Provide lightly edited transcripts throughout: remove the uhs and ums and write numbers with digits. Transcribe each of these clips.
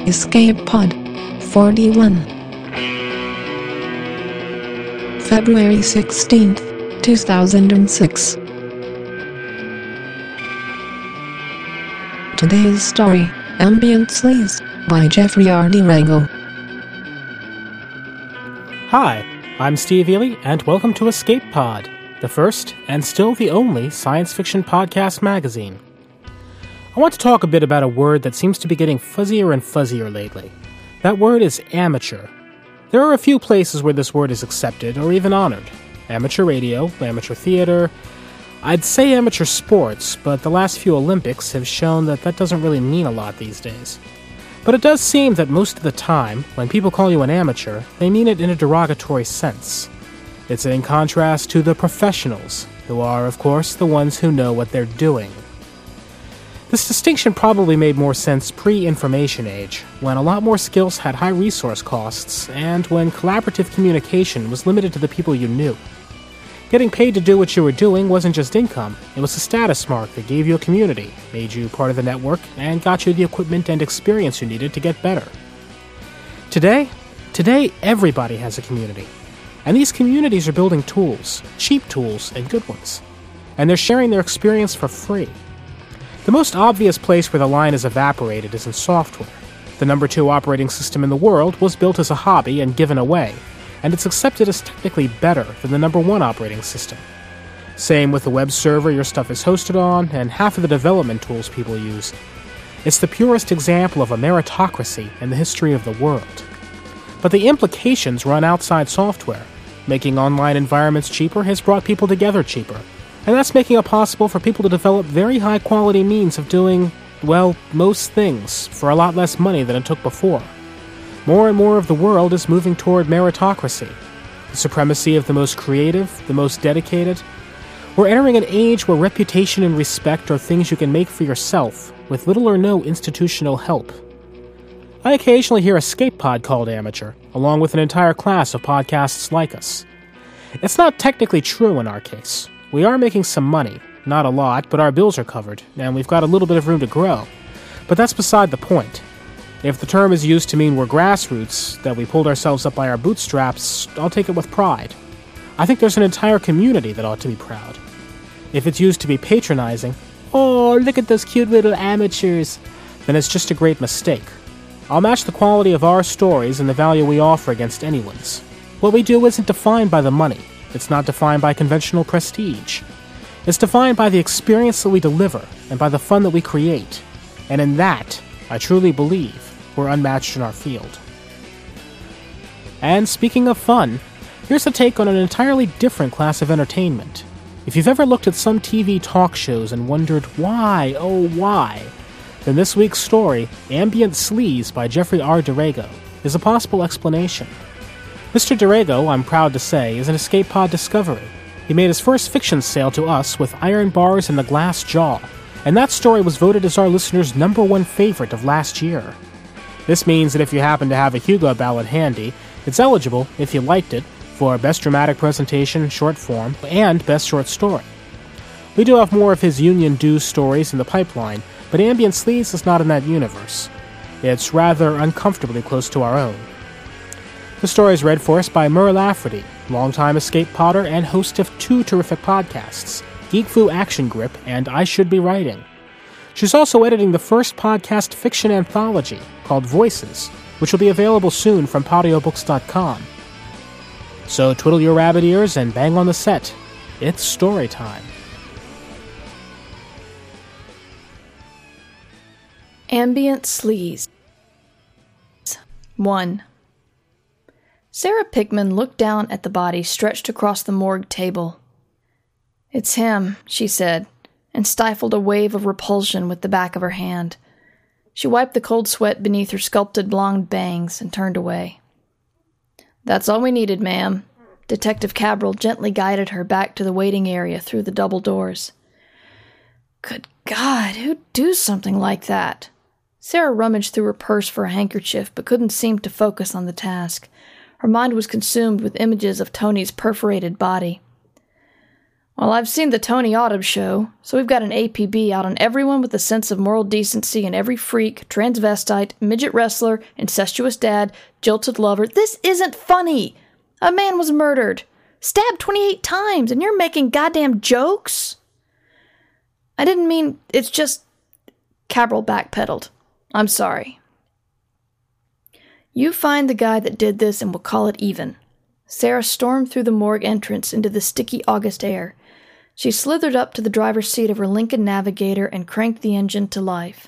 Escape Pod 41 February 16th, 2006. Today's story, Ambient Sleaze, by Jeffrey R. DeRago. Hi, I'm Steve Ely, and welcome to Escape Pod, the first and still the only science fiction podcast magazine. I want to talk a bit about a word that seems to be getting fuzzier and fuzzier lately. That word is amateur. There are a few places where this word is accepted or even honored. Amateur radio, amateur theater. I'd say amateur sports, but the last few Olympics have shown that doesn't really mean a lot these days. But it does seem that most of the time, when people call you an amateur, they mean it in a derogatory sense. It's in contrast to the professionals, who are, of course, the ones who know what they're doing. This distinction probably made more sense pre-information age, when a lot more skills had high resource costs, and when collaborative communication was limited to the people you knew. Getting paid to do what you were doing wasn't just income, it was a status mark that gave you a community, made you part of the network, and got you the equipment and experience you needed to get better. Today everybody has a community. And these communities are building tools, cheap tools and good ones. And they're sharing their experience for free. The most obvious place where the line is evaporated is in software. The number 2 operating system in the world was built as a hobby and given away, and it's accepted as technically better than the number 1 operating system. Same with the web server your stuff is hosted on, and half of the development tools people use. It's the purest example of a meritocracy in the history of the world. But the implications run outside software. Making online environments cheaper has brought people together cheaper. And that's making it possible for people to develop very high-quality means of doing, well, most things for a lot less money than it took before. More and more of the world is moving toward meritocracy, the supremacy of the most creative, the most dedicated. We're entering an age where reputation and respect are things you can make for yourself, with little or no institutional help. I occasionally hear Escape Pod called amateur, along with an entire class of podcasts like us. It's not technically true in our case. We are making some money, not a lot, but our bills are covered, and we've got a little bit of room to grow. But that's beside the point. If the term is used to mean we're grassroots, that we pulled ourselves up by our bootstraps, I'll take it with pride. I think there's an entire community that ought to be proud. If it's used to be patronizing, oh, look at those cute little amateurs, then it's just a great mistake. I'll match the quality of our stories and the value we offer against anyone's. What we do isn't defined by the money. It's not defined by conventional prestige. It's defined by the experience that we deliver and by the fun that we create. And in that, I truly believe we're unmatched in our field. And speaking of fun, here's a take on an entirely different class of entertainment. If you've ever looked at some TV talk shows and wondered why, oh why, then this week's story, Ambient Sleaze by Jeffrey R. DeRago, is a possible explanation. Mr. DeRago, I'm proud to say, is an Escape Pod discovery. He made his first fiction sale to us with Iron Bars and the Glass Jaw, and that story was voted as our listeners' #1 favorite of last year. This means that if you happen to have a Hugo ballot handy, it's eligible, if you liked it, for Best Dramatic Presentation, Short Form, and Best Short Story. We do have more of his Union Dues stories in the pipeline, but Ambient Sleaze is not in that universe. It's rather uncomfortably close to our own. The story is read for us by Mur Lafferty, longtime Escape Podder and host of 2 terrific podcasts, Geek Fu Action Grip and I Should Be Writing. She's also editing the first podcast fiction anthology called Voices, which will be available soon from Podiobooks.com. So twiddle your rabbit ears and bang on the set. It's story time. Ambient Sleaze 1. Sarah Pickman looked down at the body stretched across the morgue table. "It's him," she said, and stifled a wave of repulsion with the back of her hand. She wiped the cold sweat beneath her sculpted blonde bangs and turned away. "That's all we needed, ma'am." Detective Cabral gently guided her back to the waiting area through the double doors. Good God, who'd do something like that? Sarah rummaged through her purse for a handkerchief, but couldn't seem to focus on the task. Her mind was consumed with images of Tony's perforated body. Well, I've seen the Tony Autumn show, so we've got an APB out on everyone with a sense of moral decency and every freak, transvestite, midget wrestler, incestuous dad, jilted lover. This isn't funny! A man was murdered, stabbed 28 times, and you're making goddamn jokes? I didn't mean, it's just... Cabral backpedaled. I'm sorry. You find the guy that did this and we'll call it even. Sarah stormed through the morgue entrance into the sticky August air. She slithered up to the driver's seat of her Lincoln Navigator and cranked the engine to life.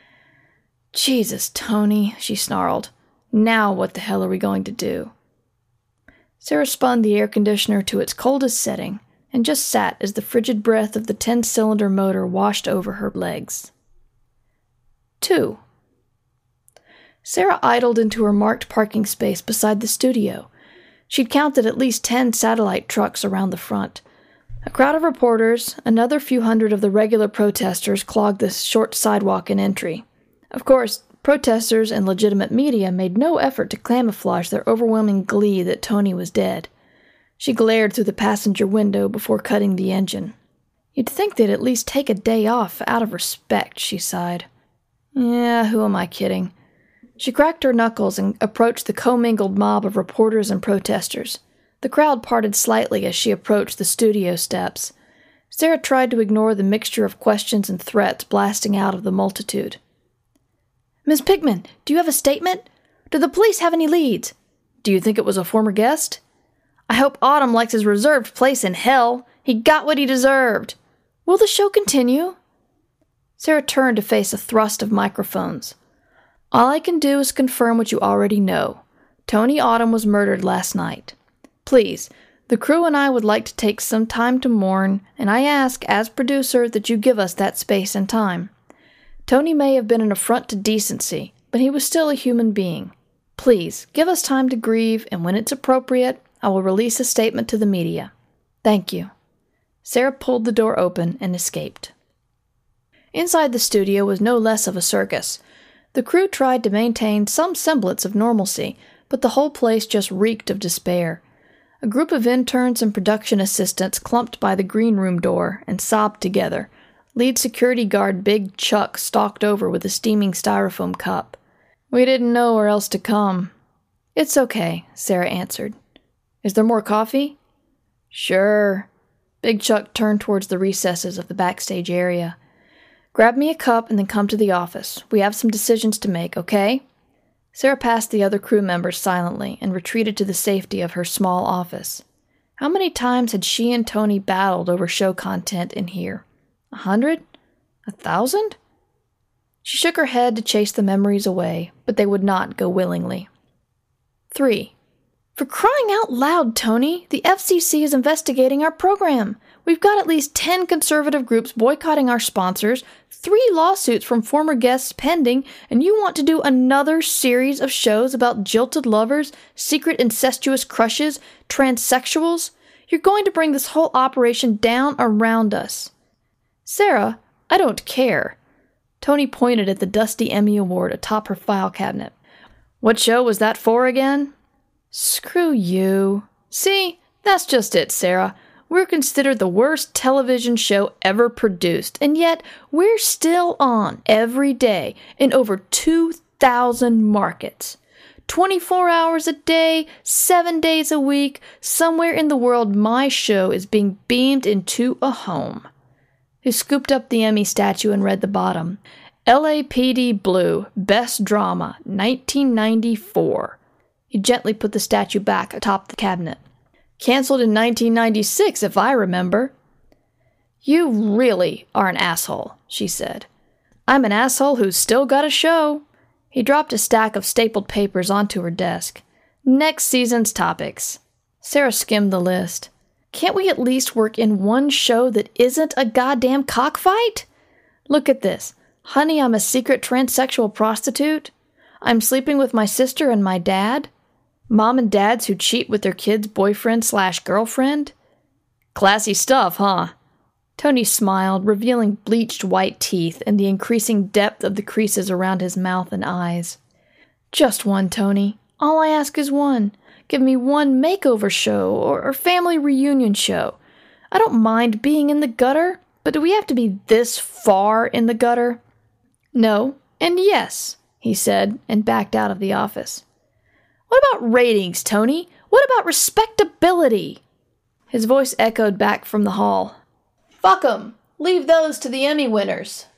Jesus, Tony, she snarled. Now what the hell are we going to do? Sarah spun the air conditioner to its coldest setting and just sat as the frigid breath of the 10-cylinder motor washed over her legs. 2. Sarah idled into her marked parking space beside the studio. She'd counted at least 10 satellite trucks around the front. A crowd of reporters, another few hundred of the regular protesters clogged the short sidewalk and entry. Of course, protesters and legitimate media made no effort to camouflage their overwhelming glee that Tony was dead. She glared through the passenger window before cutting the engine. You'd think they'd at least take a day off out of respect, she sighed. Yeah, who am I kidding? She cracked her knuckles and approached the commingled mob of reporters and protesters. The crowd parted slightly as she approached the studio steps. Sarah tried to ignore the mixture of questions and threats blasting out of the multitude. Ms. Pickman, do you have a statement? Do the police have any leads? Do you think it was a former guest? I hope Autumn likes his reserved place in hell. He got what he deserved. Will the show continue? Sarah turned to face a thrust of microphones. All I can do is confirm what you already know. Tony Autumn was murdered last night. Please, the crew and I would like to take some time to mourn, and I ask, as producer, that you give us that space and time. Tony may have been an affront to decency, but he was still a human being. Please, give us time to grieve, and when it's appropriate, I will release a statement to the media. Thank you. Sarah pulled the door open and escaped. Inside the studio was no less of a circus. The crew tried to maintain some semblance of normalcy, but the whole place just reeked of despair. A group of interns and production assistants clumped by the green room door and sobbed together. Lead security guard Big Chuck stalked over with a steaming styrofoam cup. We didn't know where else to come. It's okay, Sarah answered. Is there more coffee? Sure. Big Chuck turned towards the recesses of the backstage area. Grab me a cup and then come to the office. We have some decisions to make, okay? Sarah passed the other crew members silently and retreated to the safety of her small office. How many times had she and Tony battled over show content in here? 100? 1,000? She shook her head to chase the memories away, but they would not go willingly. 3. For crying out loud, Tony, the FCC is investigating our program. We've got at least 10 conservative groups boycotting our sponsors, 3 lawsuits from former guests pending, and you want to do another series of shows about jilted lovers, secret incestuous crushes, transsexuals? You're going to bring this whole operation down around us. Sarah, I don't care. Tony pointed at the dusty Emmy Award atop her file cabinet. What show was that for again? Screw you. See, that's just it, Sarah. We're considered the worst television show ever produced, and yet we're still on every day in over 2,000 markets. 24 hours a day, 7 days a week, somewhere in the world my show is being beamed into a home. He scooped up the Emmy statue and read the bottom. LAPD Blue, Best Drama, 1994. He gently put the statue back atop the cabinet. Canceled in 1996, if I remember. You really are an asshole, she said. I'm an asshole who's still got a show. He dropped a stack of stapled papers onto her desk. Next season's topics. Sarah skimmed the list. Can't we at least work in one show that isn't a goddamn cockfight? Look at this. Honey, I'm a secret transsexual prostitute. I'm sleeping with my sister and my dad. Mom and dads who cheat with their kid's boyfriend/girlfriend? Classy stuff, huh? Tony smiled, revealing bleached white teeth and the increasing depth of the creases around his mouth and eyes. Just one, Tony. All I ask is one. Give me one makeover show or family reunion show. I don't mind being in the gutter, but do we have to be this far in the gutter? No, and yes, he said, and backed out of the office. What about ratings, Tony? What about respectability? His voice echoed back from the hall. Fuck 'em. Leave those to the Emmy winners.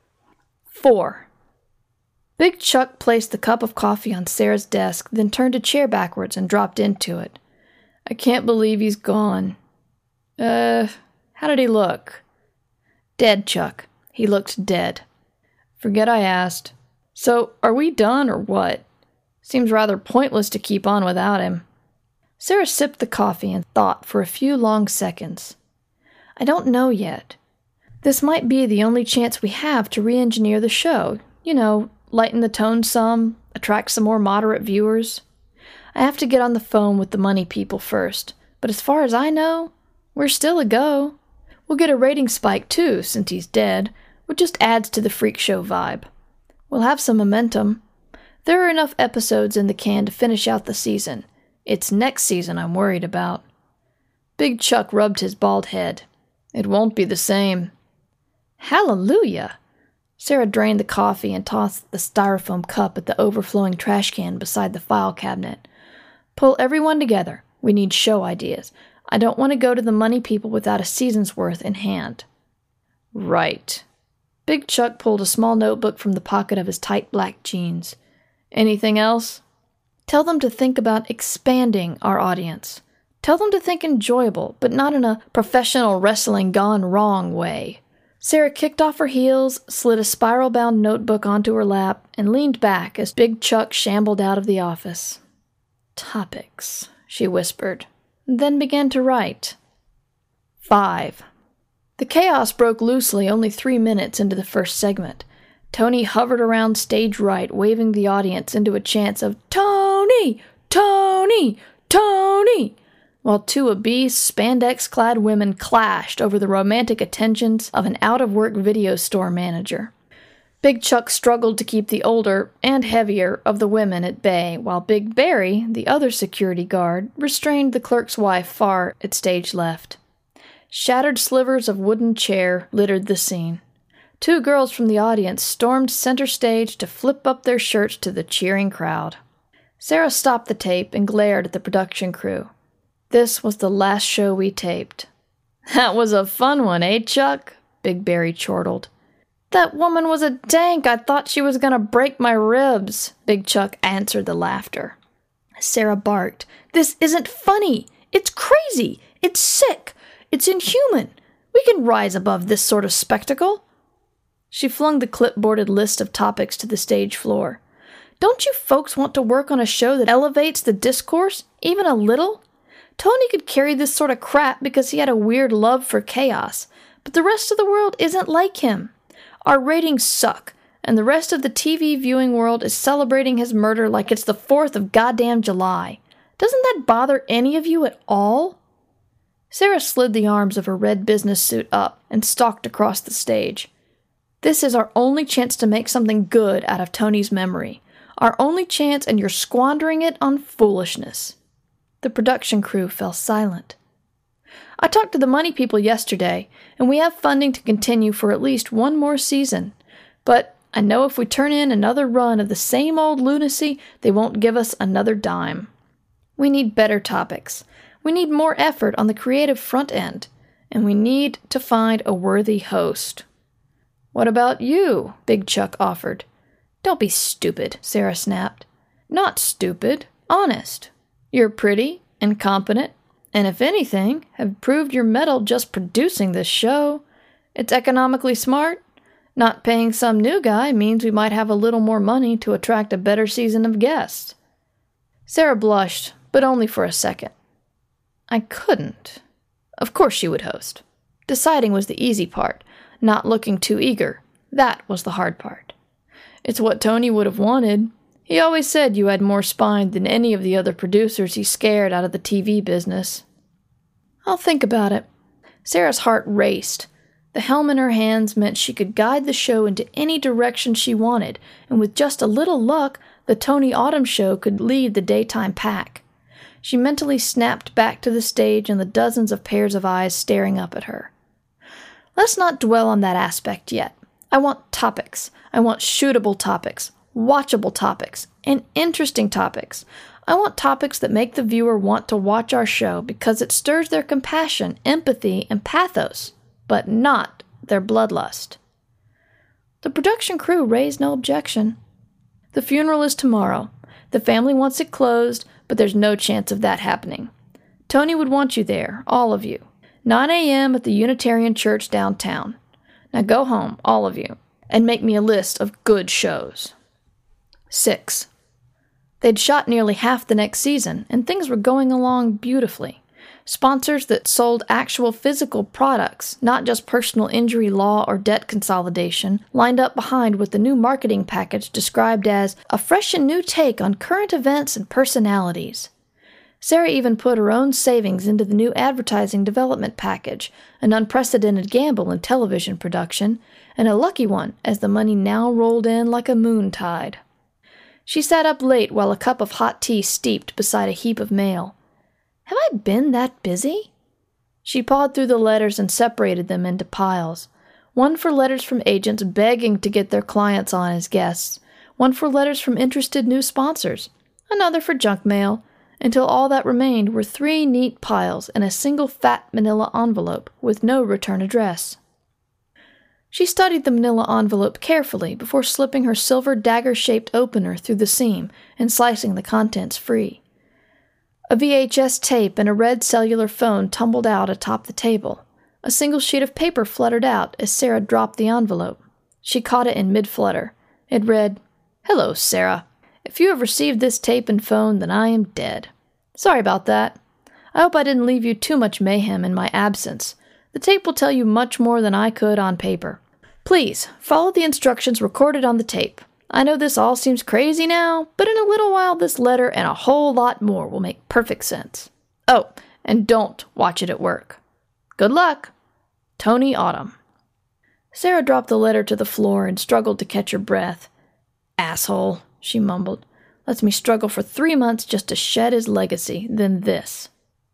4. Big Chuck placed the cup of coffee on Sarah's desk, then turned a chair backwards and dropped into it. I can't believe he's gone. How did he look? Dead, Chuck. He looked dead. Forget I asked. So, are we done or what? Seems rather pointless to keep on without him. Sarah sipped the coffee and thought for a few long seconds. I don't know yet. This might be the only chance we have to re-engineer the show. Lighten the tone some, attract some more moderate viewers. I have to get on the phone with the money people first, but as far as I know, we're still a go. We'll get a rating spike too, since he's dead, which just adds to the freak show vibe. We'll have some momentum. There are enough episodes in the can to finish out the season. It's next season I'm worried about. Big Chuck rubbed his bald head. It won't be the same. Hallelujah! Sarah drained the coffee and tossed the styrofoam cup at the overflowing trash can beside the file cabinet. Pull everyone together. We need show ideas. I don't want to go to the money people without a season's worth in hand. Right. Big Chuck pulled a small notebook from the pocket of his tight black jeans. Anything else? Tell them to think about expanding our audience. Tell them to think enjoyable, but not in a professional wrestling gone wrong way. Sarah kicked off her heels, slid a spiral-bound notebook onto her lap, and leaned back as Big Chuck shambled out of the office. Topics, she whispered, then began to write. 5. The chaos broke loosely only 3 minutes into the first segment. Tony hovered around stage right, waving the audience into a chant of Tony! Tony! Tony! While two obese, spandex-clad women clashed over the romantic attentions of an out-of-work video store manager. Big Chuck struggled to keep the older and heavier of the women at bay, while Big Barry, the other security guard, restrained the clerk's wife far at stage left. Shattered slivers of wooden chair littered the scene. 2 girls from the audience stormed center stage to flip up their shirts to the cheering crowd. Sarah stopped the tape and glared at the production crew. This was the last show we taped. That was a fun one, eh, Chuck? Big Barry chortled. That woman was a dank. I thought she was gonna break my ribs. Big Chuck answered the laughter. Sarah barked. This isn't funny. It's crazy. It's sick. It's inhuman. We can rise above this sort of spectacle. She flung the clipboarded list of topics to the stage floor. Don't you folks want to work on a show that elevates the discourse, even a little? Tony could carry this sort of crap because he had a weird love for chaos, but the rest of the world isn't like him. Our ratings suck, and the rest of the TV viewing world is celebrating his murder like it's the 4th of goddamn July. Doesn't that bother any of you at all? Sarah slid the arms of her red business suit up and stalked across the stage. This is our only chance to make something good out of Tony's memory. Our only chance, and you're squandering it on foolishness. The production crew fell silent. I talked to the money people yesterday, and we have funding to continue for at least 1 more season. But I know if we turn in another run of the same old lunacy, they won't give us another dime. We need better topics. We need more effort on the creative front end. And we need to find a worthy host. What about you? Big Chuck offered. Don't be stupid, Sarah snapped. Not stupid, honest. You're pretty and competent, and if anything, have proved your mettle just producing this show. It's economically smart. Not paying some new guy means we might have a little more money to attract a better season of guests. Sarah blushed, but only for a second. I couldn't. Of course she would host. Deciding was the easy part. Not looking too eager. That was the hard part. It's what Tony would have wanted. He always said you had more spine than any of the other producers he scared out of the TV business. I'll think about it. Sarah's heart raced. The helm in her hands meant she could guide the show into any direction she wanted, and with just a little luck, the Tony Autumn show could lead the daytime pack. She mentally snapped back to the stage and the dozens of pairs of eyes staring up at her. Let's not dwell on that aspect yet. I want topics. I want shootable topics, watchable topics, and interesting topics. I want topics that make the viewer want to watch our show because it stirs their compassion, empathy, and pathos, but not their bloodlust. The production crew raised no objection. The funeral is tomorrow. The family wants it closed, but there's no chance of that happening. Tony would want you there, all of you. 9 a.m. at the Unitarian Church downtown. Now go home, all of you, and make me a list of good shows. 6. They'd shot nearly half the next season, and things were going along beautifully. Sponsors that sold actual physical products, not just personal injury law or debt consolidation, lined up behind with the new marketing package described as a fresh and new take on current events and personalities. Sarah even put her own savings into the new advertising development package, an unprecedented gamble in television production, and a lucky one as the money now rolled in like a moon tide. She sat up late while a cup of hot tea steeped beside a heap of mail. Have I been that busy? She pawed through the letters and separated them into piles. One for letters from agents begging to get their clients on as guests, one for letters from interested new sponsors, another for junk mail, until all that remained were 3 neat piles and a single fat manila envelope with no return address. She studied the manila envelope carefully before slipping her silver dagger-shaped opener through the seam and slicing the contents free. A VHS tape and a red cellular phone tumbled out atop the table. A single sheet of paper fluttered out as Sarah dropped the envelope. She caught it in mid-flutter. It read, "Hello, Sarah. If you have received this tape and phone, then I am dead. Sorry about that. I hope I didn't leave you too much mayhem in my absence. The tape will tell you much more than I could on paper. Please, follow the instructions recorded on the tape. I know this all seems crazy now, but in a little while this letter and a whole lot more will make perfect sense. Oh, and don't watch it at work. Good luck. Tony Autumn." Sarah dropped the letter to the floor and struggled to catch her breath. "Asshole," she mumbled. "Lets me struggle for 3 months just to shed his legacy, then this."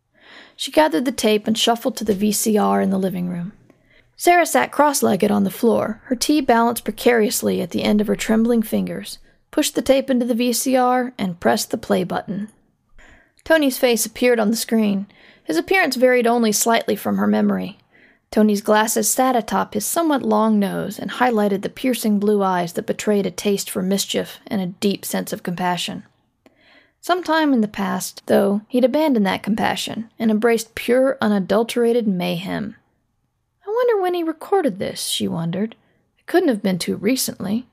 She gathered the tape and shuffled to the VCR in the living room. Sarah sat cross-legged on the floor, her tea balanced precariously at the end of her trembling fingers, pushed the tape into the VCR, and pressed the play button. Tony's face appeared on the screen. His appearance varied only slightly from her memory. Tony's glasses sat atop his somewhat long nose and highlighted the piercing blue eyes that betrayed a taste for mischief and a deep sense of compassion. Sometime in the past, though, he'd abandoned that compassion and embraced pure, unadulterated mayhem. I wonder when he recorded this, she wondered. It couldn't have been too recently.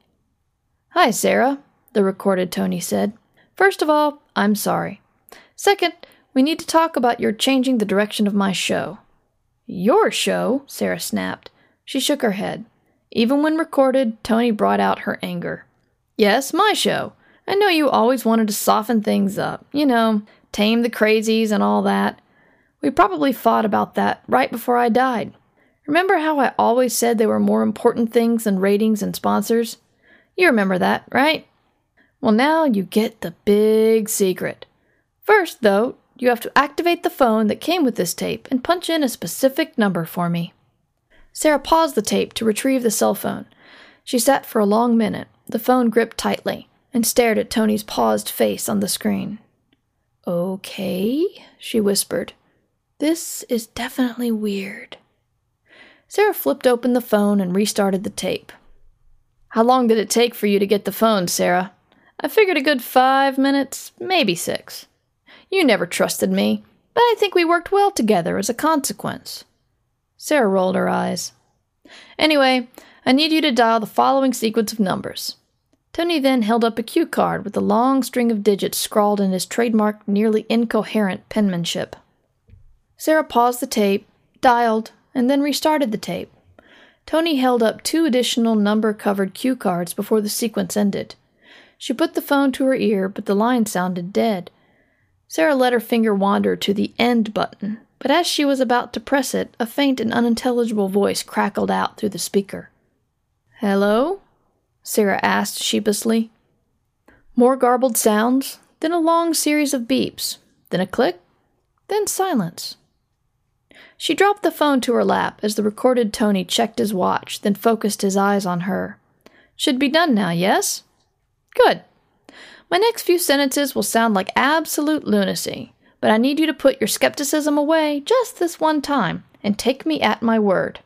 "Hi, Sarah," the recorded Tony said. "First of all, I'm sorry. Second, we need to talk about your changing the direction of my show." "Your show?" Sarah snapped. She shook her head. Even when recorded, Tony brought out her anger. "Yes, my show. I know you always wanted to soften things up. You know, tame the crazies and all that. We probably fought about that right before I died. Remember how I always said they were more important things than ratings and sponsors? You remember that, right? Well, now you get the big secret. First, though, you have to activate the phone that came with this tape and punch in a specific number for me." Sarah paused the tape to retrieve the cell phone. She sat for a long minute, the phone gripped tightly, and stared at Tony's paused face on the screen. "Okay," she whispered. "This is definitely weird." Sarah flipped open the phone and restarted the tape. "How long did it take for you to get the phone, Sarah?" "I figured a good 5 minutes, maybe 6. You never trusted me, but I think we worked well together as a consequence." Sarah rolled her eyes. "Anyway, I need you to dial the following sequence of numbers." Tony then held up a cue card with a long string of digits scrawled in his trademark, nearly incoherent penmanship. Sarah paused the tape, dialed, and then restarted the tape. Tony held up 2 additional number-covered cue cards before the sequence ended. She put the phone to her ear, but the line sounded dead. Sarah let her finger wander to the end button, but as she was about to press it, a faint and unintelligible voice crackled out through the speaker. "Hello?" Sarah asked sheepishly. More garbled sounds, then a long series of beeps. then a click, then silence. She dropped the phone to her lap as the recorded Tony checked his watch, then focused his eyes on her. Should be done now, yes? Good. My next few sentences will sound like absolute lunacy, but I need you to put your skepticism away just this one time and take me at my word.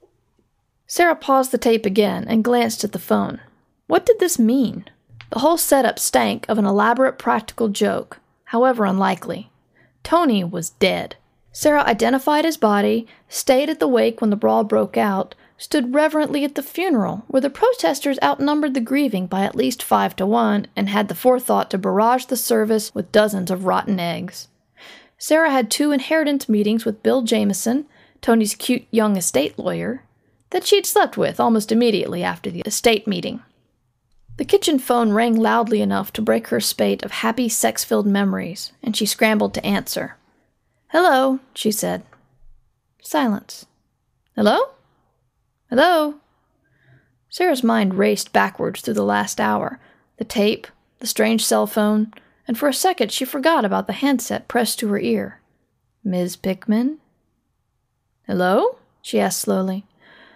Sarah paused the tape again and glanced at the phone. What did this mean? The whole setup stank of an elaborate practical joke, however unlikely. Tony was dead. Sarah identified his body, stayed at the wake when the brawl broke out, stood reverently at the funeral, where the protesters outnumbered the grieving by at least 5-1 and had the forethought to barrage the service with dozens of rotten eggs. Sarah had 2 inheritance meetings with Bill Jameson, Tony's cute young estate lawyer, that she'd slept with almost immediately after the estate meeting. The kitchen phone rang loudly enough to break her spate of happy, sex-filled memories, and she scrambled to answer. "Hello," she said. Silence. "Hello? Hello?" Sarah's mind raced backwards through the last hour, the tape, the strange cell phone, and for a second she forgot about the handset pressed to her ear. "Ms. Pickman?" "Hello?" she asked slowly.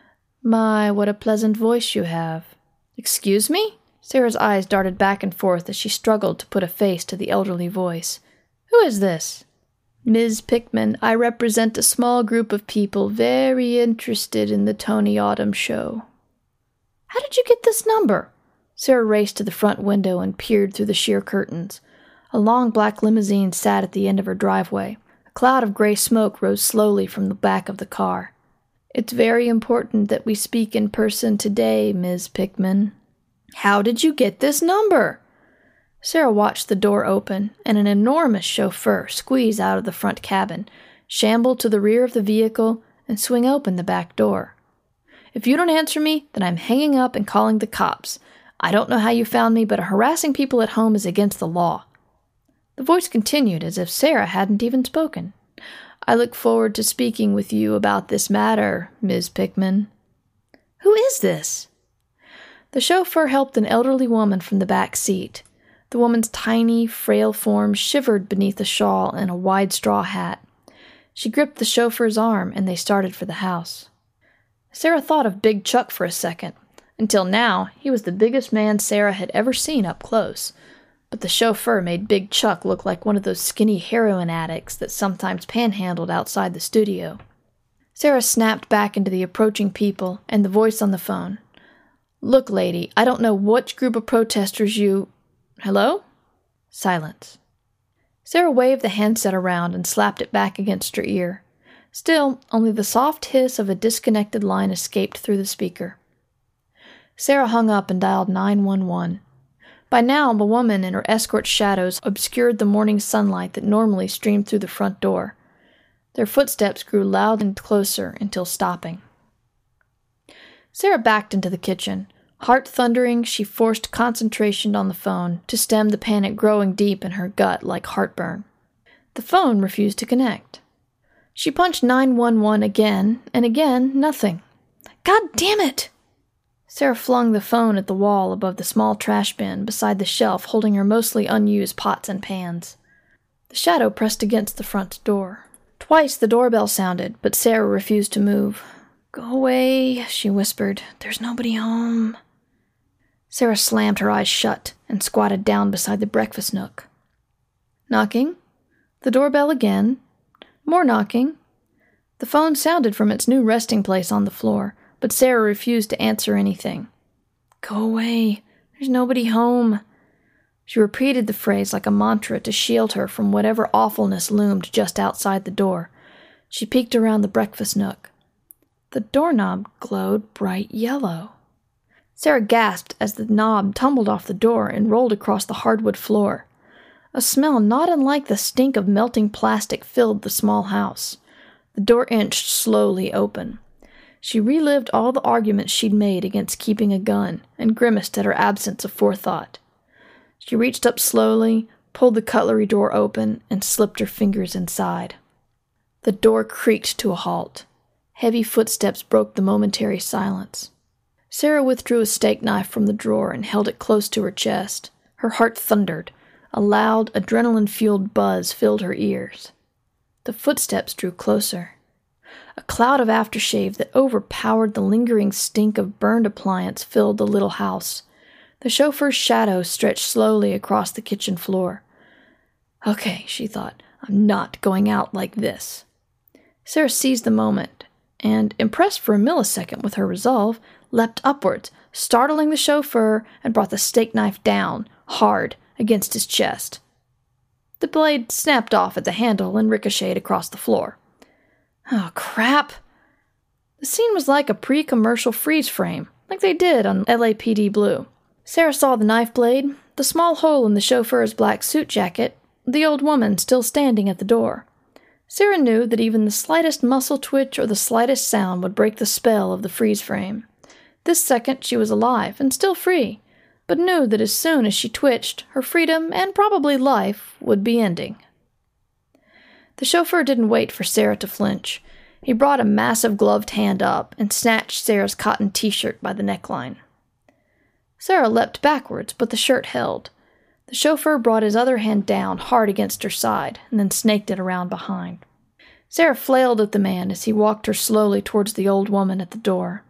"My, what a pleasant voice you have." "Excuse me?" Sarah's eyes darted back and forth as she struggled to put a face to the elderly voice. "Who is this?" "Ms. Pickman, I represent a small group of people very interested in the Tony Autumn show." "How did you get this number?" Sarah raced to the front window and peered through the sheer curtains. A long black limousine sat at the end of her driveway. A cloud of gray smoke rose slowly from the back of the car. "It's very important that we speak in person today, Ms. Pickman." "How did you get this number?" Sarah watched the door open and an enormous chauffeur squeeze out of the front cabin, shamble to the rear of the vehicle, and swing open the back door. "If you don't answer me, then I'm hanging up and calling the cops. I don't know how you found me, but harassing people at home is against the law." The voice continued as if Sarah hadn't even spoken. "I look forward to speaking with you about this matter, Ms. Pickman." "Who is this?" The chauffeur helped an elderly woman from the back seat. The woman's tiny, frail form shivered beneath a shawl and a wide straw hat. She gripped the chauffeur's arm, and they started for the house. Sarah thought of Big Chuck for a second. Until now, he was the biggest man Sarah had ever seen up close. But the chauffeur made Big Chuck look like one of those skinny heroin addicts that sometimes panhandled outside the studio. Sarah snapped back into the approaching people and the voice on the phone. "Look, lady, I don't know which group of protesters you—" "Hello?" Silence. Sarah waved the handset around and slapped it back against her ear. Still, only the soft hiss of a disconnected line escaped through the speaker. Sarah hung up and dialed 911. By now, the woman and her escort's shadows obscured the morning sunlight that normally streamed through the front door. Their footsteps grew loud and closer until stopping. Sarah backed into the kitchen. Heart thundering, she forced concentration on the phone to stem the panic growing deep in her gut like heartburn. The phone refused to connect. She punched 911 again, and again, nothing. "God damn it!" Sarah flung the phone at the wall above the small trash bin beside the shelf holding her mostly unused pots and pans. The shadow pressed against the front door. Twice the doorbell sounded, but Sarah refused to move. "Go away," she whispered. "There's nobody home." Sarah slammed her eyes shut and squatted down beside the breakfast nook. Knocking. The doorbell again. More knocking. The phone sounded from its new resting place on the floor, but Sarah refused to answer anything. "Go away. There's nobody home." She repeated the phrase like a mantra to shield her from whatever awfulness loomed just outside the door. She peeked around the breakfast nook. The doorknob glowed bright yellow. Sarah gasped as the knob tumbled off the door and rolled across the hardwood floor. A smell not unlike the stink of melting plastic filled the small house. The door inched slowly open. She relived all the arguments she'd made against keeping a gun and grimaced at her absence of forethought. She reached up slowly, pulled the cutlery door open, and slipped her fingers inside. The door creaked to a halt. Heavy footsteps broke the momentary silence. Sarah withdrew a steak knife from the drawer and held it close to her chest. Her heart thundered. A loud, adrenaline-fueled buzz filled her ears. The footsteps drew closer. A cloud of aftershave that overpowered the lingering stink of burned appliance filled the little house. The chauffeur's shadow stretched slowly across the kitchen floor. Okay, she thought, I'm not going out like this. Sarah seized the moment, and, impressed for a millisecond with her resolve, leapt upwards, startling the chauffeur, and brought the steak knife down, hard, against his chest. The blade snapped off at the handle and ricocheted across the floor. Oh, crap! The scene was like a pre-commercial freeze frame, like they did on LAPD Blue. Sarah saw the knife blade, the small hole in the chauffeur's black suit jacket, the old woman still standing at the door. Sarah knew that even the slightest muscle twitch or the slightest sound would break the spell of the freeze frame. This second she was alive and still free, but knew that as soon as she twitched, her freedom and probably life would be ending. The chauffeur didn't wait for Sarah to flinch. He brought a massive gloved hand up and snatched Sarah's cotton t-shirt by the neckline. Sarah leapt backwards, but the shirt held. The chauffeur brought his other hand down hard against her side and then snaked it around behind. Sarah flailed at the man as he walked her slowly towards the old woman at the door.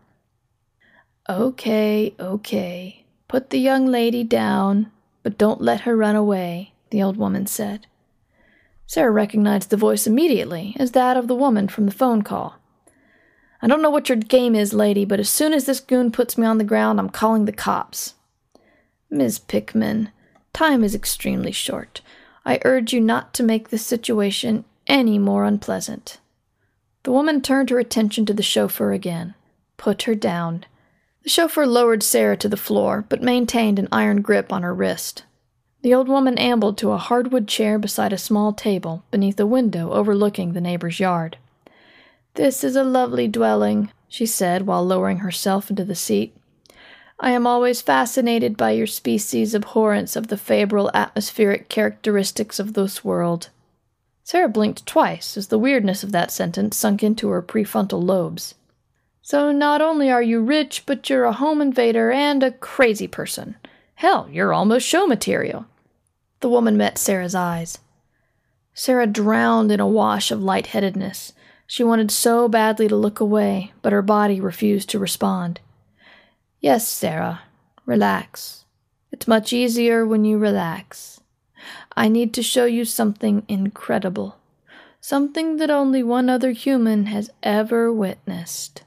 Okay. Put the young lady down, but don't let her run away, the old woman said. Sarah recognized the voice immediately as that of the woman from the phone call. I don't know what your game is, lady, but as soon as this goon puts me on the ground, I'm calling the cops. Ms. Pickman, time is extremely short. I urge you not to make this situation any more unpleasant. The woman turned her attention to the chauffeur again. Put her down. The chauffeur lowered Sarah to the floor, but maintained an iron grip on her wrist. The old woman ambled to a hardwood chair beside a small table beneath a window overlooking the neighbor's yard. This is a lovely dwelling, she said while lowering herself into the seat. I am always fascinated by your species' abhorrence of the febrile atmospheric characteristics of this world. Sarah blinked twice as the weirdness of that sentence sunk into her prefrontal lobes. So not only are you rich, but you're a home invader and a crazy person. Hell, you're almost show material. The woman met Sarah's eyes. Sarah drowned in a wash of lightheadedness. She wanted so badly to look away, but her body refused to respond. Yes, Sarah. Relax. It's much easier when you relax. I need to show you something incredible. Something that only one other human has ever witnessed.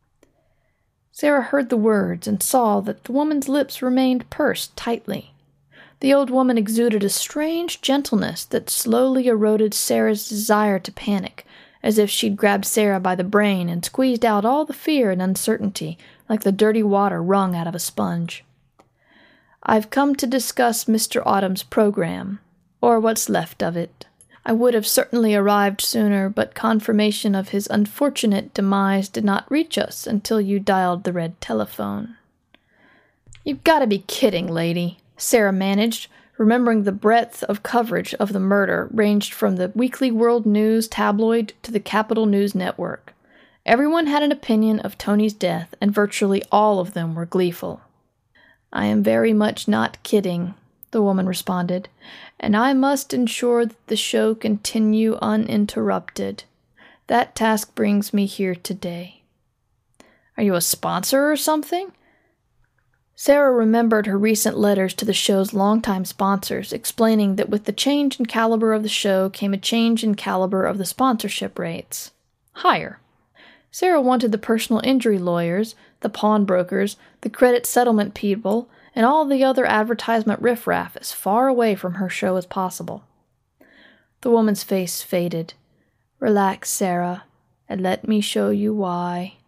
Sarah heard the words and saw that the woman's lips remained pursed tightly. The old woman exuded a strange gentleness that slowly eroded Sarah's desire to panic, as if she'd grabbed Sarah by the brain and squeezed out all the fear and uncertainty, like the dirty water wrung out of a sponge. I've come to discuss Mr. Autumn's program, or what's left of it. I would have certainly arrived sooner, but confirmation of his unfortunate demise did not reach us until you dialed the red telephone. You've got to be kidding, lady, Sarah managed, remembering the breadth of coverage of the murder ranged from the Weekly World News tabloid to the Capital News Network. Everyone had an opinion of Tony's death, and virtually all of them were gleeful. I am very much not kidding, the woman responded, and I must ensure that the show continue uninterrupted. That task brings me here today. Are you a sponsor or something? Sarah remembered her recent letters to the show's longtime sponsors, explaining that with the change in caliber of the show came a change in caliber of the sponsorship rates. Higher. Sarah wanted the personal injury lawyers, the pawnbrokers, the credit settlement people, and all the other advertisement riffraff as far away from her show as possible. The woman's face faded. Relax, Sarah, and let me show you why.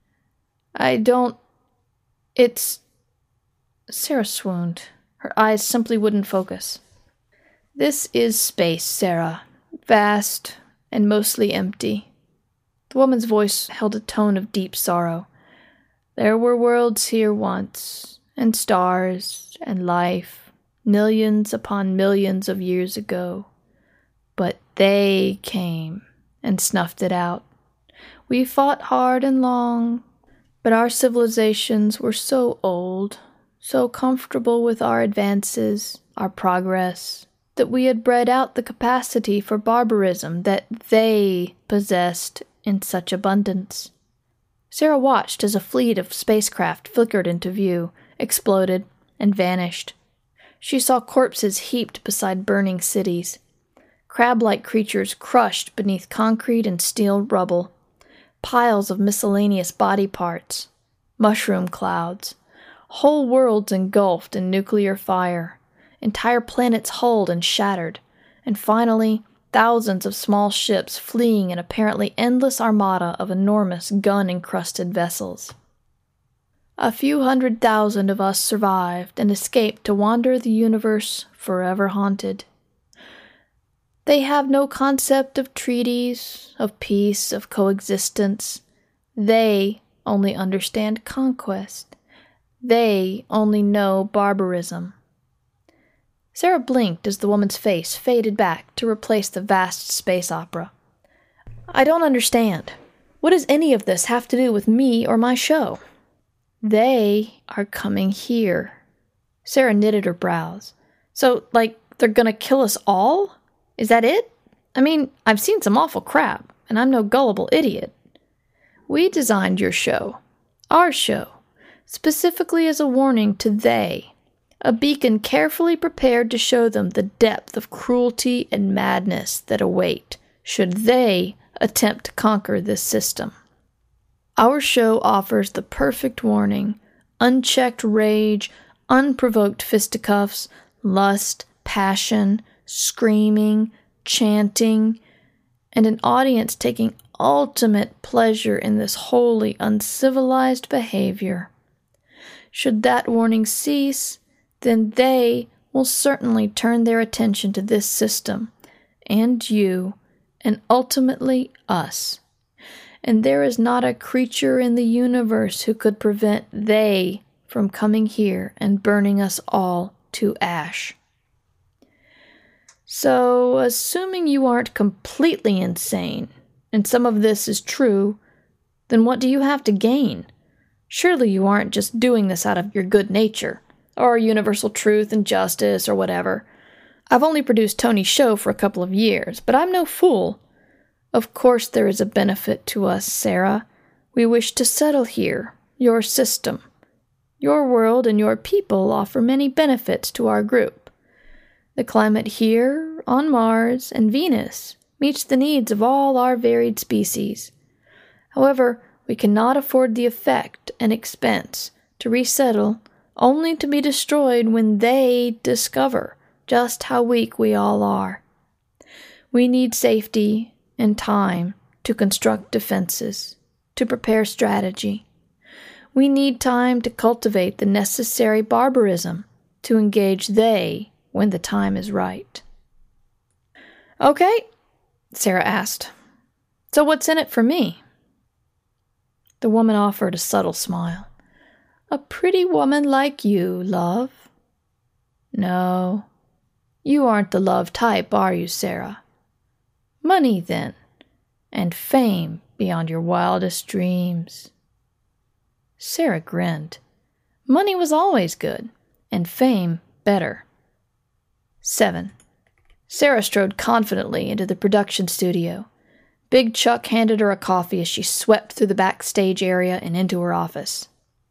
Sarah swooned. Her eyes simply wouldn't focus. This is space, Sarah. Vast and mostly empty. The woman's voice held a tone of deep sorrow. There were worlds here once, and stars, and life, millions upon millions of years ago. But they came and snuffed it out. We fought hard and long, but our civilizations were so old, so comfortable with our advances, our progress, that we had bred out the capacity for barbarism that they possessed in such abundance. Sarah watched as a fleet of spacecraft flickered into view, exploded, and vanished. She saw corpses heaped beside burning cities, crab-like creatures crushed beneath concrete and steel rubble, piles of miscellaneous body parts, mushroom clouds, whole worlds engulfed in nuclear fire, entire planets hulled and shattered, and finally, thousands of small ships fleeing an apparently endless armada of enormous gun-encrusted vessels. A few 100,000 of us survived and escaped to wander the universe forever haunted. They have no concept of treaties, of peace, of coexistence. They only understand conquest. They only know barbarism. Sarah blinked as the woman's face faded back to replace the vast space opera. I don't understand. What does any of this have to do with me or my show? They are coming here. Sarah knitted her brows. So, they're gonna kill us all? Is that it? I mean, I've seen some awful crap, and I'm no gullible idiot. We designed your show, our show, specifically as a warning to they, a beacon carefully prepared to show them the depth of cruelty and madness that await should they attempt to conquer this system. Our show offers the perfect warning: unchecked rage, unprovoked fisticuffs, lust, passion, screaming, chanting, and an audience taking ultimate pleasure in this wholly uncivilized behavior. Should that warning cease, then they will certainly turn their attention to this system, and you, and ultimately us. And there is not a creature in the universe who could prevent they from coming here and burning us all to ash. So, assuming you aren't completely insane, and some of this is true, then what do you have to gain? Surely you aren't just doing this out of your good nature, or universal truth and justice, or whatever. I've only produced Tony's show for a couple of years, but I'm no fool. Of course there is a benefit to us, Sarah. We wish to settle here, your system. Your world and your people offer many benefits to our group. The climate here, on Mars, and Venus meets the needs of all our varied species. However, we cannot afford the effect and expense to resettle only to be destroyed when they discover just how weak we all are. We need safety and time to construct defenses, to prepare strategy. We need time to cultivate the necessary barbarism to engage they when the time is right. Okay, Sarah asked. So what's in it for me? The woman offered a subtle smile. A pretty woman like you, love. No, you aren't the love type, are you, Sarah? Money, then, and fame beyond your wildest dreams. Sarah grinned. Money was always good, and fame better. 7. Sarah strode confidently into the production studio. Big Chuck handed her a coffee as she swept through the backstage area and into her office.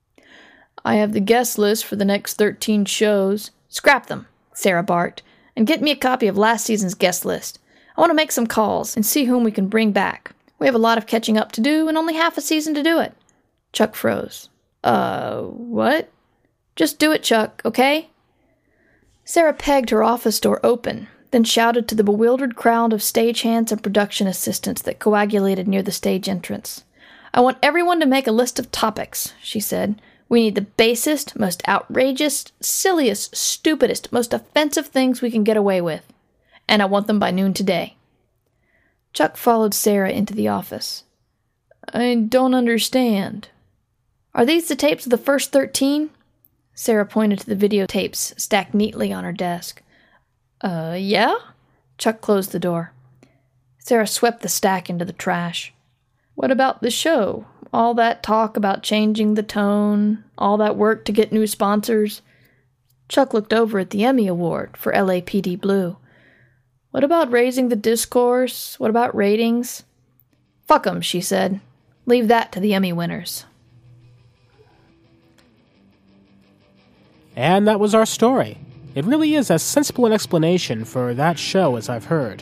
I have the guest list for the next 13 shows. Scrap them, Sarah barked, and get me a copy of last season's guest list. I want to make some calls and see whom we can bring back. We have a lot of catching up to do and only half a season to do it. Chuck froze. What? Just do it, Chuck, okay? Sarah pegged her office door open, then shouted to the bewildered crowd of stagehands and production assistants that coagulated near the stage entrance. I want everyone to make a list of topics, she said. We need the basest, most outrageous, silliest, stupidest, most offensive things we can get away with. And I want them by noon today. Chuck followed Sarah into the office. I don't understand. Are these the tapes of the first 13? Sarah pointed to the videotapes stacked neatly on her desk. Yeah? Chuck closed the door. Sarah swept the stack into the trash. What about the show? All that talk about changing the tone, all that work to get new sponsors. Chuck looked over at the Emmy Award for LAPD Blue, What about raising the discourse? What about ratings? Fuck 'em, she said. Leave that to the Emmy winners. And that was our story. It really is as sensible an explanation for that show as I've heard.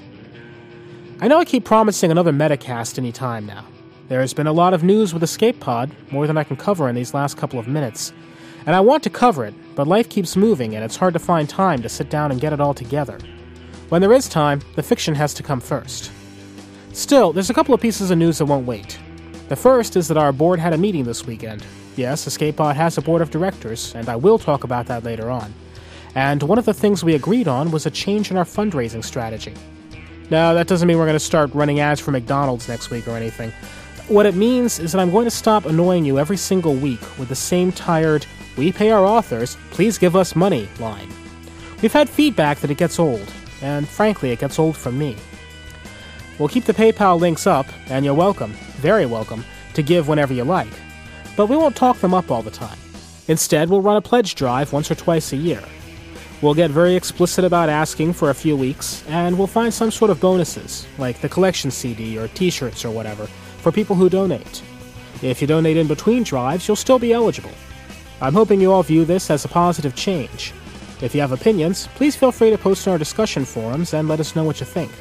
I know I keep promising another Metacast any time now. There's been a lot of news with Escape Pod, more than I can cover in these last couple of minutes. And I want to cover it, but life keeps moving and it's hard to find time to sit down and get it all together. When there is time, the fiction has to come first. Still, there's a couple of pieces of news that won't wait. The first is that our board had a meeting this weekend. Yes, Escape Pod has a board of directors, and I will talk about that later on. And one of the things we agreed on was a change in our fundraising strategy. Now, that doesn't mean we're going to start running ads for McDonald's next week or anything. What it means is that I'm going to stop annoying you every single week with the same tired, "We pay our authors, please give us money" line. We've had feedback that it gets old, and frankly, it gets old from me. We'll keep the PayPal links up, and you're welcome, very welcome, to give whenever you like. But we won't talk them up all the time. Instead, we'll run a pledge drive once or twice a year. We'll get very explicit about asking for a few weeks, and we'll find some sort of bonuses, like the collection CD or t-shirts or whatever, for people who donate. If you donate in between drives, you'll still be eligible. I'm hoping you all view this as a positive change. If you have opinions, please feel free to post in our discussion forums and let us know what you think.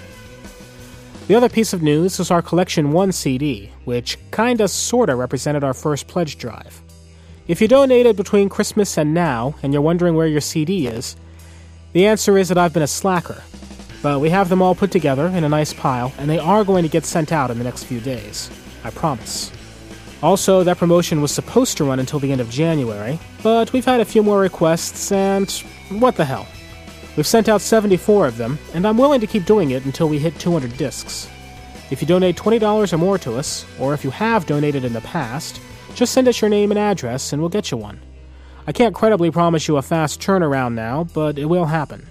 The other piece of news is our Collection 1 CD, which kinda sorta represented our first pledge drive. If you donated between Christmas and now, and you're wondering where your CD is, the answer is that I've been a slacker. But we have them all put together in a nice pile, and they are going to get sent out in the next few days. I promise. Also, that promotion was supposed to run until the end of January, but we've had a few more requests, and what the hell. We've sent out 74 of them, and I'm willing to keep doing it until we hit 200 discs. If you donate $20 or more to us, or if you have donated in the past, just send us your name and address and we'll get you one. I can't credibly promise you a fast turnaround now, but it will happen.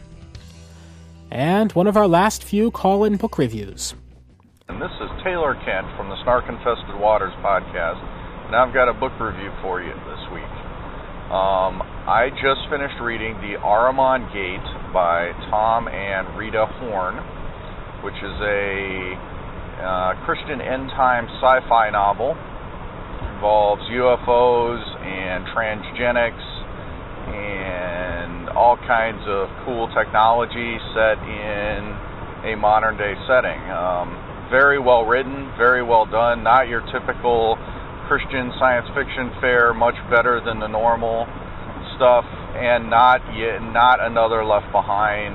And one of our last few call-in book reviews. And this is Taylor Kent from the Snark Infested Waters podcast, and I've got a book review for you this week. I just finished reading The Ahriman Gate by Tom and Rita Horn, which is a Christian end-time sci-fi novel. It involves UFOs and transgenics and all kinds of cool technology set in a modern-day setting. Very well written, very well done, not your typical Christian science fiction fare, much better than the normal stuff, and not another Left Behind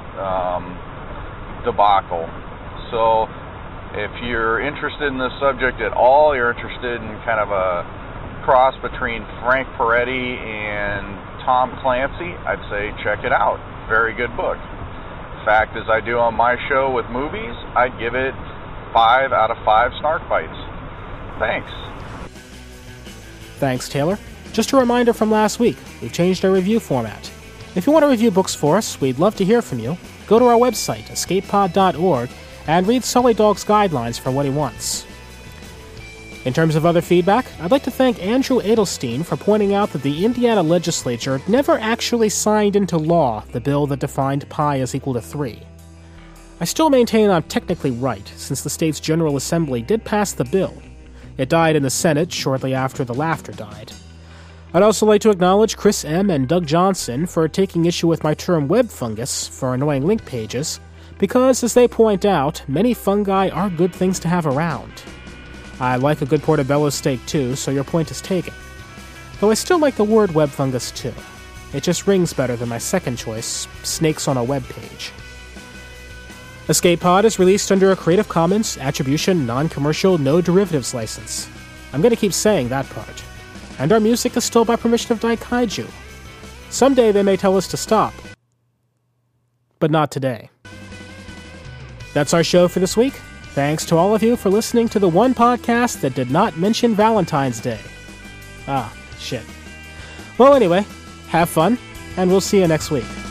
debacle. So if you're interested in this subject at all, you're interested in kind of a cross between Frank Peretti and Tom Clancy, I'd say check it out. Very good book. In fact, as I do on my show with movies, I'd give it 5 out of 5 snark bites. Thanks. Thanks, Taylor. Just a reminder from last week, we've changed our review format. If you want to review books for us, we'd love to hear from you. Go to our website, escapepod.org, and read Sully Dog's guidelines for what he wants. In terms of other feedback, I'd like to thank Andrew Edelstein for pointing out that the Indiana legislature never actually signed into law the bill that defined pi as equal to 3. I still maintain I'm technically right, since the state's General Assembly did pass the bill. It died in the Senate shortly after the laughter died. I'd also like to acknowledge Chris M. and Doug Johnson for taking issue with my term web fungus for annoying link pages, because, as they point out, many fungi are good things to have around. I like a good portobello steak too, so your point is taken. Though I still like the word web fungus too. It just rings better than my second choice, snakes on a web page. Escape Pod is released under a Creative Commons Attribution Non-Commercial No Derivatives license. I'm going to keep saying that part. And our music is still by permission of Daikaiju. Someday they may tell us to stop. But not today. That's our show for this week. Thanks to all of you for listening to the one podcast that did not mention Valentine's Day. Ah, shit. Well, anyway, have fun, and we'll see you next week.